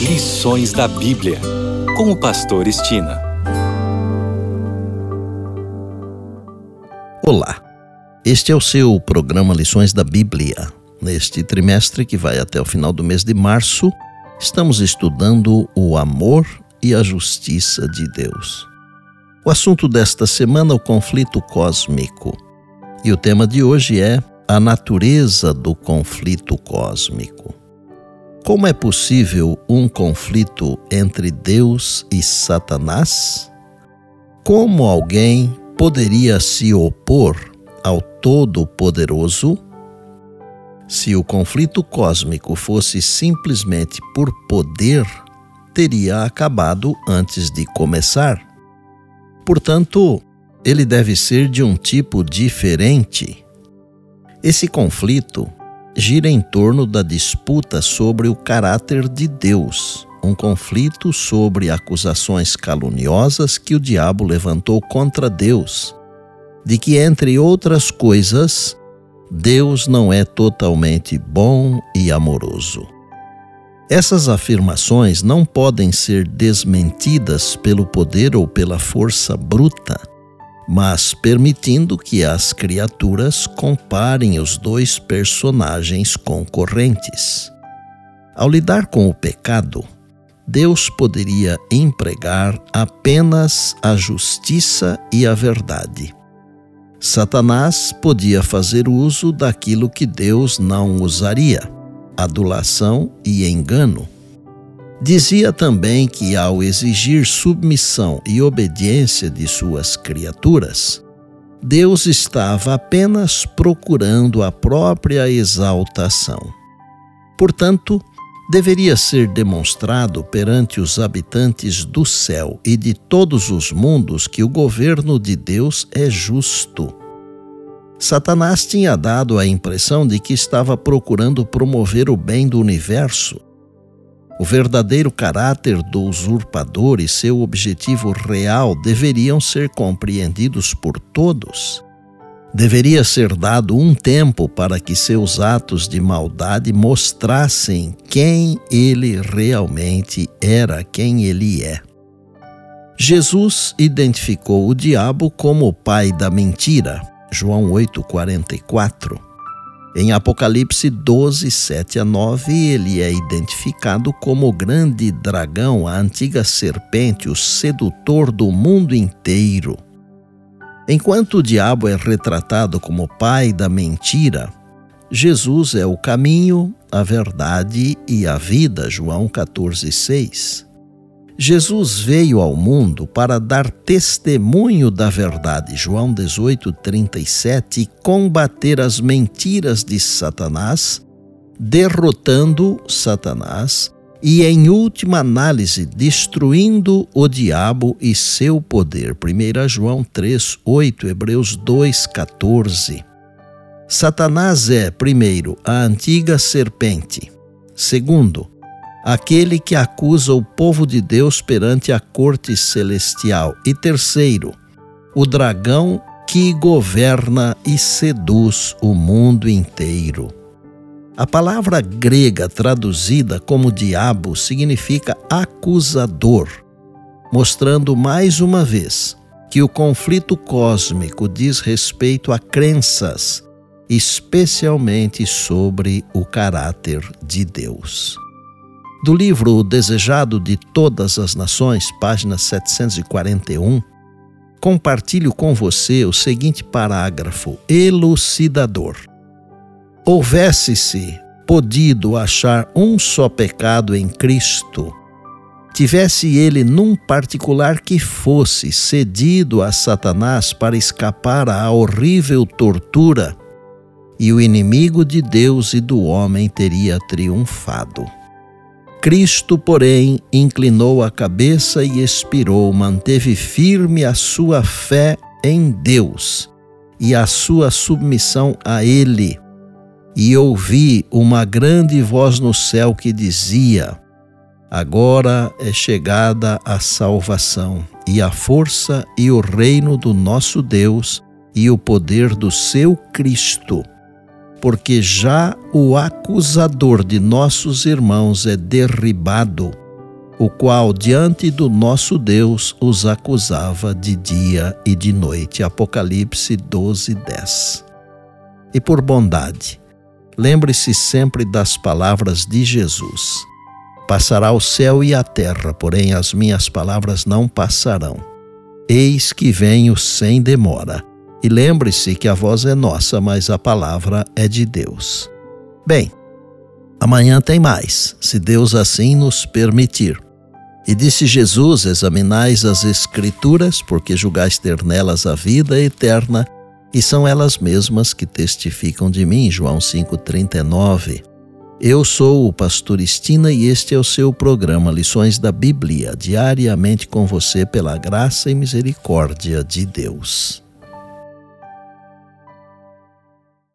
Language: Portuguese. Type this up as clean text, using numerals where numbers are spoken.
Lições da Bíblia, com o pastor Estina. Olá, este é o seu programa Lições da Bíblia. Neste trimestre, que vai até o final do mês de março, estamos estudando o amor e a justiça de Deus. O assunto desta semana é o conflito cósmico. E o tema de hoje é a natureza do conflito cósmico. Como é possível um conflito entre Deus e Satanás? Como alguém poderia se opor ao Todo-Poderoso? Se o conflito cósmico fosse simplesmente por poder, teria acabado antes de começar. Portanto, ele deve ser de um tipo diferente. Esse conflito gira em torno da disputa sobre o caráter de Deus, um conflito sobre acusações caluniosas que o diabo levantou contra Deus, de que, entre outras coisas, Deus não é totalmente bom e amoroso. Essas afirmações não podem ser desmentidas pelo poder ou pela força bruta, mas permitindo que as criaturas comparem os dois personagens concorrentes. Ao lidar com o pecado, Deus poderia empregar apenas a justiça e a verdade. Satanás podia fazer uso daquilo que Deus não usaria: adulação e engano. Dizia também que, ao exigir submissão e obediência de suas criaturas, Deus estava apenas procurando a própria exaltação. Portanto, deveria ser demonstrado perante os habitantes do céu e de todos os mundos que o governo de Deus é justo. Satanás tinha dado a impressão de que estava procurando promover o bem do universo. O verdadeiro caráter do usurpador e seu objetivo real deveriam ser compreendidos por todos. Deveria ser dado um tempo para que seus atos de maldade mostrassem quem ele realmente era, quem ele é. Jesus identificou o diabo como o pai da mentira, João 8,44. Em Apocalipse 12, 7-9, ele é identificado como o grande dragão, a antiga serpente, o sedutor do mundo inteiro. Enquanto o diabo é retratado como pai da mentira, Jesus é o caminho, a verdade e a vida, João 14, 6. Jesus veio ao mundo para dar testemunho da verdade, João 18, 37, e combater as mentiras de Satanás, derrotando Satanás e, em última análise, destruindo o diabo e seu poder. 1 João 3, 8, Hebreus 2, 14. Satanás é, primeiro, a antiga serpente. Segundo, aquele que acusa o povo de Deus perante a corte celestial. E terceiro, o dragão que governa e seduz o mundo inteiro. A palavra grega traduzida como diabo significa acusador, mostrando mais uma vez que o conflito cósmico diz respeito a crenças, especialmente sobre o caráter de Deus. Do livro O Desejado de Todas as Nações, página 741, compartilho com você o seguinte parágrafo elucidador. Houvesse-se podido achar um só pecado em Cristo, tivesse ele num particular que fosse cedido a Satanás para escapar à horrível tortura, e o inimigo de Deus e do homem teria triunfado. Cristo, porém, inclinou a cabeça e expirou, manteve firme a sua fé em Deus e a sua submissão a Ele. E ouvi uma grande voz no céu que dizia: agora é chegada a salvação, e a força e o reino do nosso Deus e o poder do seu Cristo, porque já o acusador de nossos irmãos é derribado, o qual diante do nosso Deus os acusava de dia e de noite. Apocalipse 12:10. E por bondade, lembre-se sempre das palavras de Jesus: passará o céu e a terra, porém as minhas palavras não passarão. Eis que venho sem demora. E lembre-se que a voz é nossa, mas a palavra é de Deus. Bem, amanhã tem mais, se Deus assim nos permitir. E disse Jesus: examinais as Escrituras, porque julgais ter nelas a vida eterna, e são elas mesmas que testificam de mim. João 5,39. Eu sou o pastor Estina e este é o seu programa Lições da Bíblia, diariamente com você pela graça e misericórdia de Deus.